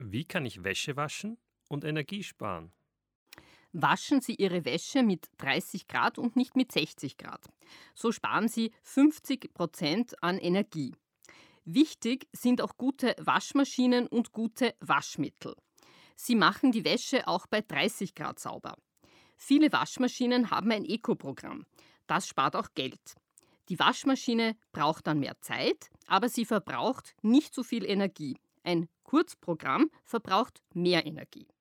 Wie kann ich Wäsche waschen und Energie sparen? Waschen Sie Ihre Wäsche mit 30 Grad und nicht mit 60 Grad. So sparen Sie 50% an Energie. Wichtig sind auch gute Waschmaschinen und gute Waschmittel. Sie machen die Wäsche auch bei 30 Grad sauber. Viele Waschmaschinen haben ein Eco-Programm. Das spart auch Geld. Die Waschmaschine braucht dann mehr Zeit, aber sie verbraucht nicht so viel Energie. Ein Kurzprogramm verbraucht mehr Energie.